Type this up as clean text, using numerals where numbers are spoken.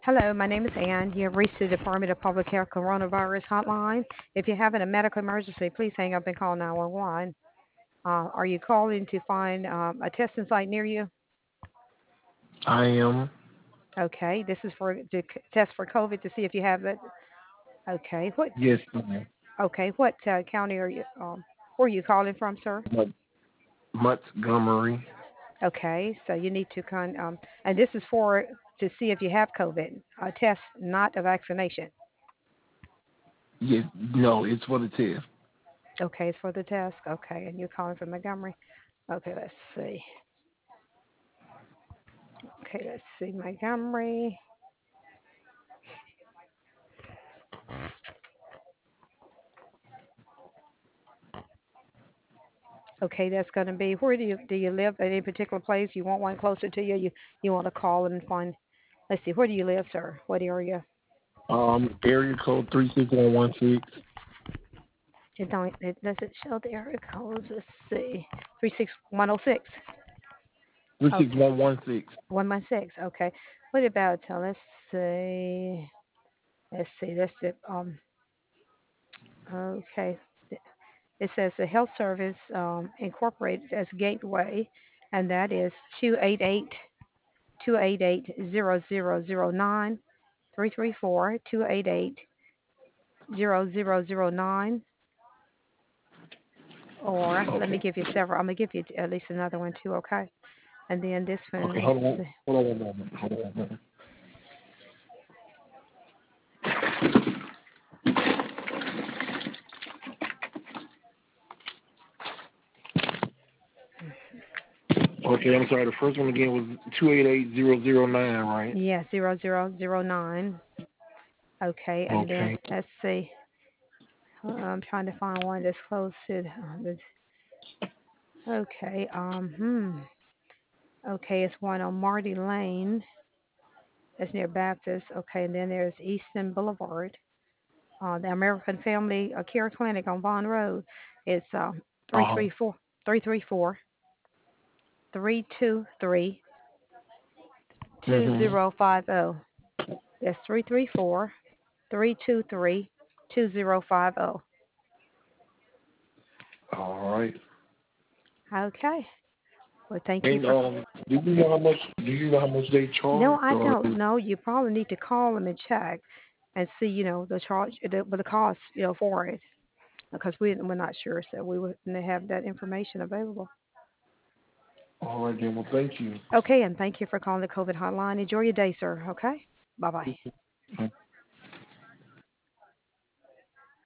Hello, my name is Ann. You have reached the Department of Public Health Coronavirus Hotline. If you're having a medical emergency, please hang up and call 911. Are you calling to find a testing site near you? I am. Okay, this is for to test for COVID to see if you have it. Okay, Yes, ma'am. what county are you? Where are you calling from, sir? Mon- Montgomery. Okay, so you need to and this is for to see if you have COVID. A test, not a vaccination. Yes, no, it's for the test. Okay, it's for the test. Okay, and you're calling from Montgomery. Okay, let's see. Okay, let's see, Montgomery. Okay, that's going to be where do you live at any particular place? You want one closer to you? You want to call and find? Let's see, where do you live, sir? What area? Area code 36116. It doesn't show the area codes. Let's see, 36106. Okay, 36116. 116. Okay, what about? See. Let's see. That's it. Okay. It says the health service incorporated as Gateway, and that is 288-288-0009, 334-288-0009, or let me Okay. give you several. I'm gonna give you at least another one too, okay? And then this one, Okay, let's hold on. see. Hold on one moment. Hold on one moment. Okay, I'm sorry. The first one again was 288009, right? Yeah, 0009. Okay, and then Okay. let's see. I'm trying to find one that's close to. Okay. Okay, it's one on Marty Lane. That's near Baptist. Okay, and then there's Easton Boulevard. The American Family Care Clinic on Vaughn Road. It's three Uh-huh. three four 334 323 Mm-hmm. 2050. That's 334-323-2050. All right. Okay. Well, thank you And for. do you know how much they No, charge I or don't know. You probably need to call them and check and see, the charge, the cost, for it, because we're not sure, so we wouldn't have that information available. all right then, well thank you. Okay, and thank you for calling the COVID hotline. Enjoy your day, sir. Okay? Bye bye.